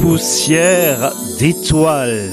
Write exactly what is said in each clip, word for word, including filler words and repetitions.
Poussière d'étoiles.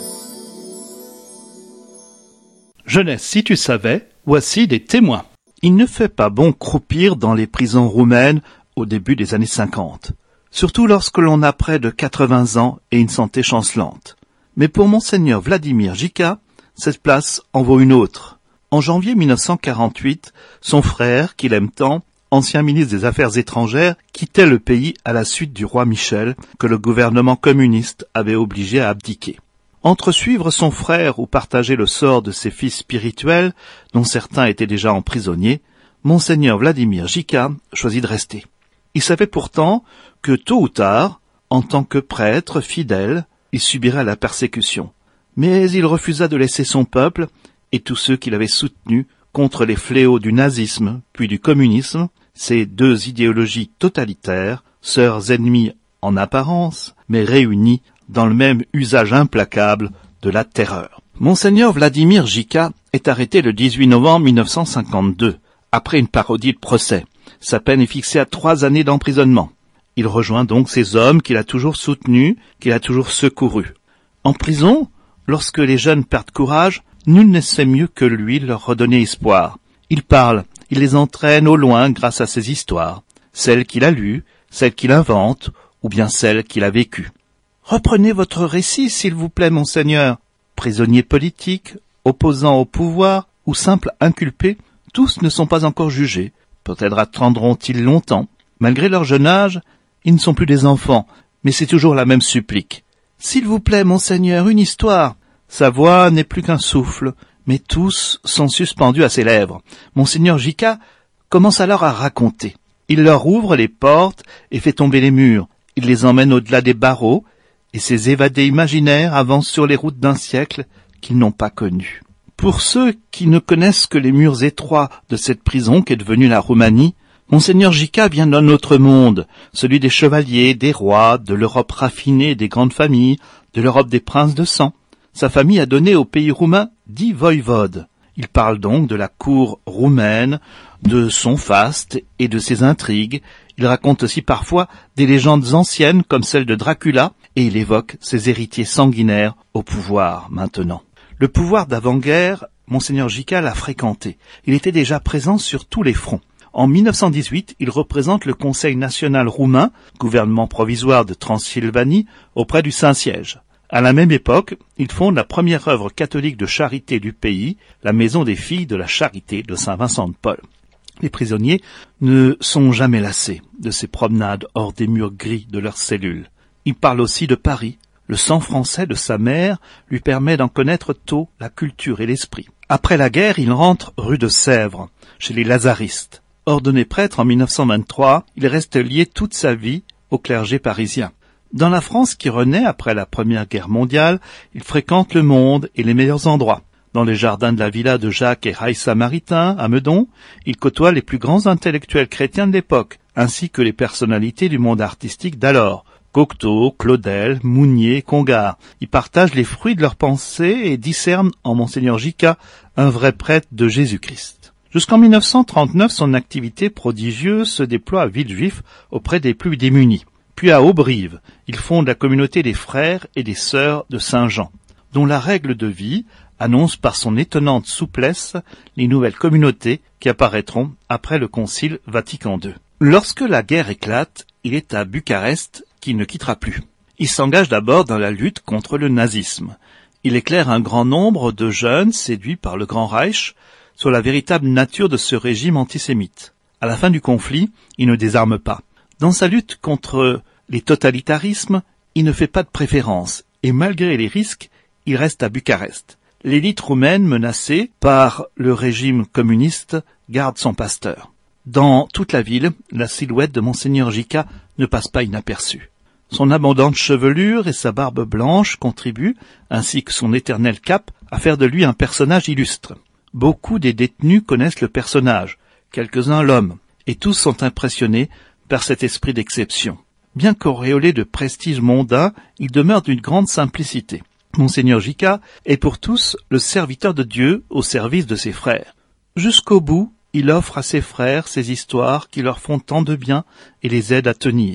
Jeunesse, si tu savais, voici des témoins. Il ne fait pas bon croupir dans les prisons roumaines au début des années cinquante, surtout lorsque l'on a près de quatre-vingts ans et une santé chancelante. Mais pour monseigneur Vladimir Gica, cette place en vaut une autre. En janvier mille neuf cent quarante-huit, son frère, qu'il aime tant, ancien ministre des Affaires étrangères, quittait le pays à la suite du roi Michel, que le gouvernement communiste avait obligé à abdiquer. Entre suivre son frère ou partager le sort de ses fils spirituels, dont certains étaient déjà emprisonnés, monseigneur Vladimir Gica choisit de rester. Il savait pourtant que tôt ou tard, en tant que prêtre fidèle, il subirait la persécution. Mais il refusa de laisser son peuple et tous ceux qui l'avaient soutenu contre les fléaux du nazisme puis du communisme, ces deux idéologies totalitaires, sœurs ennemies en apparence, mais réunies dans le même usage implacable de la terreur. Monseigneur Vladimir Gica est arrêté le dix-huit novembre mille neuf cent cinquante-deux, après une parodie de procès. Sa peine est fixée à trois années d'emprisonnement. Il rejoint donc ces hommes qu'il a toujours soutenus, qu'il a toujours secourus. En prison, lorsque les jeunes perdent courage, nul ne sait mieux que lui leur redonner espoir. Il parle, il les entraîne au loin grâce à ses histoires, celles qu'il a lues, celles qu'il invente, ou bien celles qu'il a vécues. Reprenez votre récit, s'il vous plaît, monseigneur. Prisonniers politiques, opposants au pouvoir, ou simples inculpés, tous ne sont pas encore jugés. Peut-être attendront-ils longtemps. Malgré leur jeune âge, ils ne sont plus des enfants, mais c'est toujours la même supplique. S'il vous plaît, monseigneur, une histoire. Sa voix n'est plus qu'un souffle, mais tous sont suspendus à ses lèvres. Monseigneur Gica commence alors à raconter. Il leur ouvre les portes et fait tomber les murs. Il les emmène au-delà des barreaux, et ces évadés imaginaires avancent sur les routes d'un siècle qu'ils n'ont pas connu. Pour ceux qui ne connaissent que les murs étroits de cette prison qu'est devenue la Roumanie, monseigneur Gica vient d'un autre monde, celui des chevaliers, des rois, de l'Europe raffinée des grandes familles, de l'Europe des princes de sang. Sa famille a donné au pays roumain dix voïvodes. Il parle donc de la cour roumaine, de son faste et de ses intrigues. Il raconte aussi parfois des légendes anciennes comme celle de Dracula et il évoque ses héritiers sanguinaires au pouvoir maintenant. Le pouvoir d'avant-guerre, monseigneur Gica l'a fréquenté. Il était déjà présent sur tous les fronts. En mille neuf cent dix-huit, il représente le Conseil national roumain, gouvernement provisoire de Transylvanie, auprès du Saint-Siège. À la même époque, il fonde la première œuvre catholique de charité du pays, la Maison des filles de la charité de Saint-Vincent-de-Paul. Les prisonniers ne sont jamais lassés de ces promenades hors des murs gris de leurs cellules. Il parle aussi de Paris. Le sang français de sa mère lui permet d'en connaître tôt la culture et l'esprit. Après la guerre, il rentre rue de Sèvres, chez les Lazaristes. Ordonné prêtre en mille neuf cent vingt-trois, il reste lié toute sa vie au clergé parisien. Dans la France qui renaît après la Première Guerre mondiale, il fréquente le monde et les meilleurs endroits. Dans les jardins de la villa de Jacques et Raïssa Maritain, à Meudon, il côtoie les plus grands intellectuels chrétiens de l'époque, ainsi que les personnalités du monde artistique d'alors. Cocteau, Claudel, Mounier, Congar. Il partage les fruits de leurs pensées et discerne en monseigneur Gica un vrai prêtre de Jésus-Christ. Jusqu'en mille neuf cent trente-neuf, son activité prodigieuse se déploie à Villejuif auprès des plus démunis. Puis à Auberive, il fonde la communauté des frères et des sœurs de Saint-Jean, dont la règle de vie annonce par son étonnante souplesse les nouvelles communautés qui apparaîtront après le Concile Vatican deux. Lorsque la guerre éclate, il est à Bucarest qu'il ne quittera plus. Il s'engage d'abord dans la lutte contre le nazisme. Il éclaire un grand nombre de jeunes séduits par le Grand Reich sur la véritable nature de ce régime antisémite. À la fin du conflit, il ne désarme pas. Dans sa lutte contre les totalitarismes, il ne fait pas de préférence, et malgré les risques, il reste à Bucarest. L'élite roumaine menacée par le régime communiste garde son pasteur. Dans toute la ville, la silhouette de monseigneur Gica ne passe pas inaperçue. Son abondante chevelure et sa barbe blanche contribuent, ainsi que son éternel cap, à faire de lui un personnage illustre. Beaucoup des détenus connaissent le personnage, quelques-uns l'homme, et tous sont impressionnés par cet esprit d'exception. Bien qu'auréolé de prestige mondain, il demeure d'une grande simplicité. Monseigneur Gica est pour tous le serviteur de Dieu au service de ses frères. Jusqu'au bout, il offre à ses frères ces histoires qui leur font tant de bien et les aident à tenir.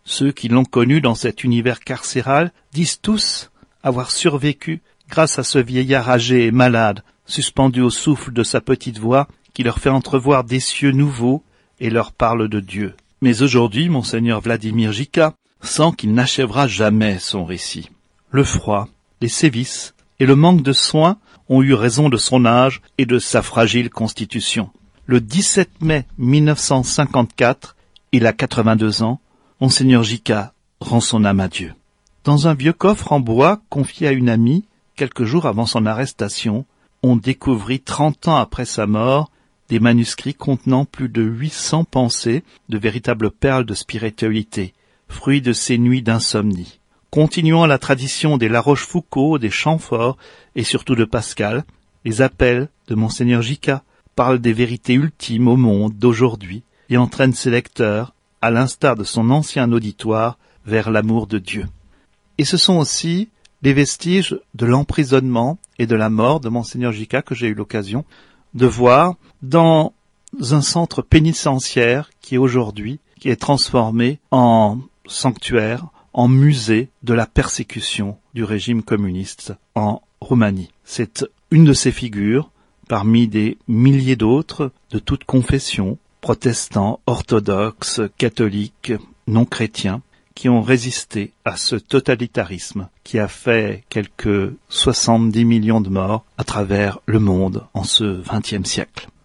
Ceux qui l'ont connu dans cet univers carcéral disent tous avoir survécu grâce à ce vieillard âgé et malade, suspendu au souffle de sa petite voix, qui leur fait entrevoir des cieux nouveaux et leur parle de Dieu. Mais aujourd'hui, monseigneur Vladimir Jika sent qu'il n'achèvera jamais son récit. Le froid, les sévices et le manque de soins ont eu raison de son âge et de sa fragile constitution. Le dix-sept mai mille neuf cent cinquante-quatre, il a quatre-vingt-deux ans, monseigneur Jika rend son âme à Dieu. Dans un vieux coffre en bois confié à une amie, quelques jours avant son arrestation, on découvrit trente ans après sa mort des manuscrits contenant plus de huit cents pensées, de véritables perles de spiritualité, fruits de ces nuits d'insomnie. Continuant la tradition des La Rochefoucauld, des Chamfort et surtout de Pascal, les appels de monseigneur Jika parlent des vérités ultimes au monde d'aujourd'hui et entraînent ses lecteurs, à l'instar de son ancien auditoire, vers l'amour de Dieu. Et ce sont aussi les vestiges de l'emprisonnement et de la mort de monseigneur Jika que j'ai eu l'occasion de voir dans un centre pénitentiaire qui est aujourd'hui, qui est transformé en sanctuaire, en musée de la persécution du régime communiste en Roumanie. C'est une de ces figures, parmi des milliers d'autres, de toutes confessions, protestants, orthodoxes, catholiques, non-chrétiens, qui ont résisté à ce totalitarisme qui a fait quelques soixante-dix millions de morts à travers le monde en ce vingtième siècle.